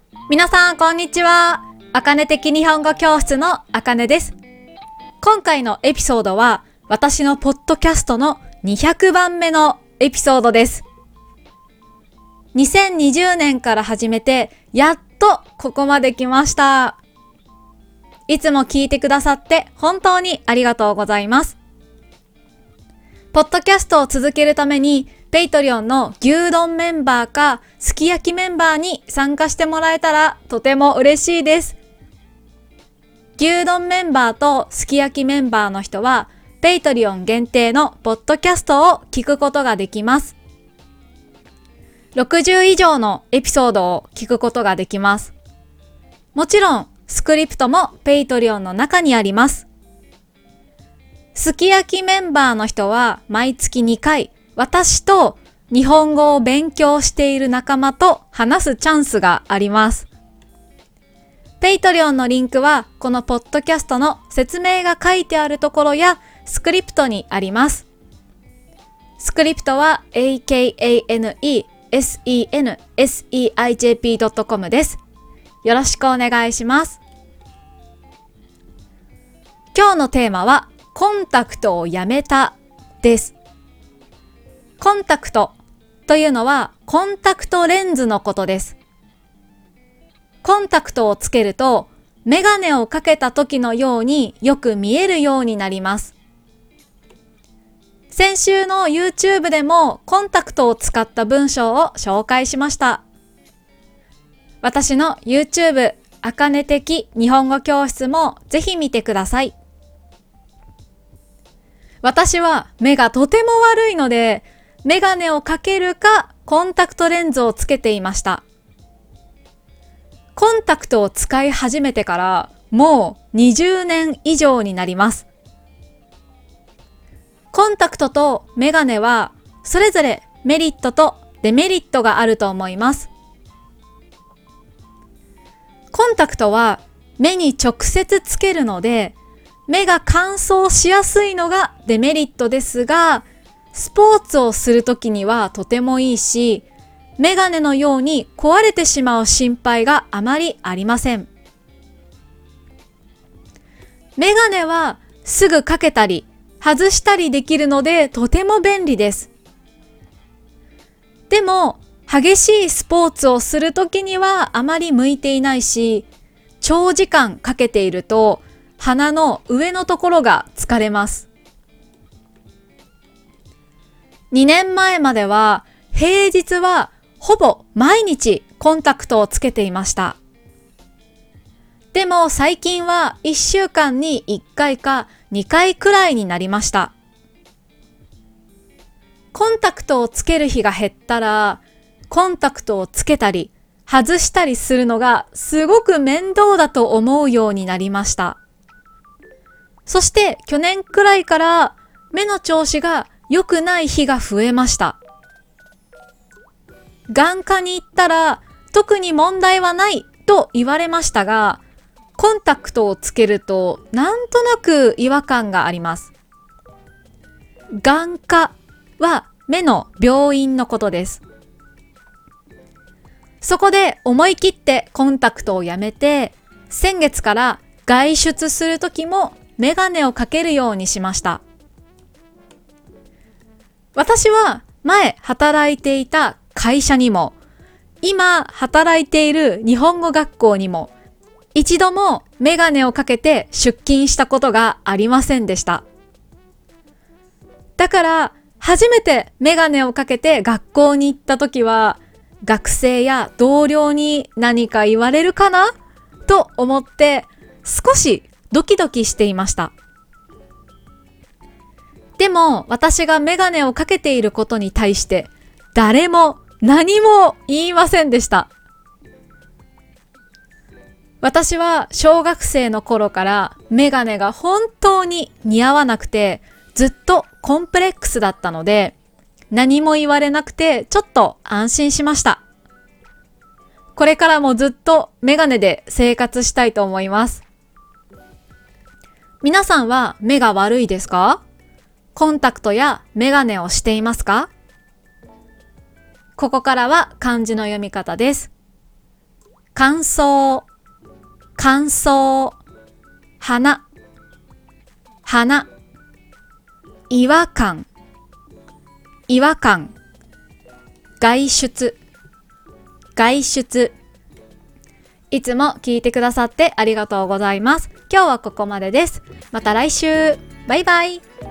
皆さんこんにちは。あかね的日本語教室のあかねです。今回のエピソードは私のポッドキャストの200番目のエピソードです。2020年から始めてやっとここまで来ました。いつも聞いてくださって本当にありがとうございます。ポッドキャストを続けるためにペイトリオンの牛丼メンバーかすき焼きメンバーに参加してもらえたらとても嬉しいです。牛丼メンバーとすき焼きメンバーの人はペイトリオン限定のポッドキャストを聞くことができます。60以上のエピソードを聞くことができます。もちろんスクリプトもペイトリオンの中にあります。すき焼きメンバーの人は毎月2回、私と日本語を勉強している仲間と話すチャンスがあります。ペイトリオンのリンクはこのポッドキャストの説明が書いてあるところやスクリプトにあります。スクリプトは akanesenseijp.com です。よろしくお願いします。今日のテーマはコンタクトをやめたです。コンタクトというのはコンタクトレンズのことです。コンタクトをつけるとメガネをかけた時のようによく見えるようになります。先週の YouTube でもコンタクトを使った文章を紹介しました。私の YouTube あかね的日本語教室もぜひ見てください。私は目がとても悪いので、メガネをかけるかコンタクトレンズをつけていました。コンタクトを使い始めてからもう20年以上になります。コンタクトとメガネはそれぞれメリットとデメリットがあると思います。コンタクトは目に直接つけるので、目が乾燥しやすいのがデメリットですが、スポーツをするときにはとてもいいし、メガネのように壊れてしまう心配があまりありません。メガネはすぐかけたり外したりできるのでとても便利です。でも激しいスポーツをするときにはあまり向いていないし、長時間かけていると鼻の上のところが疲れます。2年前までは平日はほぼ毎日コンタクトをつけていました。でも最近は1週間に1回か2回くらいになりました。コンタクトをつける日が減ったら、コンタクトをつけたり外したりするのがすごく面倒だと思うようになりました。そして去年くらいから目の調子が良くない日が増えました。眼科に行ったら特に問題はないと言われましたが、コンタクトをつけるとなんとなく違和感があります。眼科は目の病院のことです。そこで思い切ってコンタクトをやめて、先月から外出するときもメガネをかけるようにしました。私は前働いていた会社にも、今働いている日本語学校にも、一度もメガネをかけて出勤したことがありませんでした。だから初めてメガネをかけて学校に行った時は、学生や同僚に何か言われるかなと思って少しドキドキしていました。でも私がメガネをかけていることに対して誰も何も言いませんでした。私は小学生の頃からメガネが本当に似合わなくてずっとコンプレックスだったので、何も言われなくてちょっと安心しました。これからもずっとメガネで生活したいと思います。皆さんは目が悪いですか？コンタクトやメガネをしていますか？ここからは漢字の読み方です。 乾燥、乾燥、花、花、違和感、違和感、外出、外出。いつも聞いてくださってありがとうございます。今日はここまでです。また来週。バイバイ。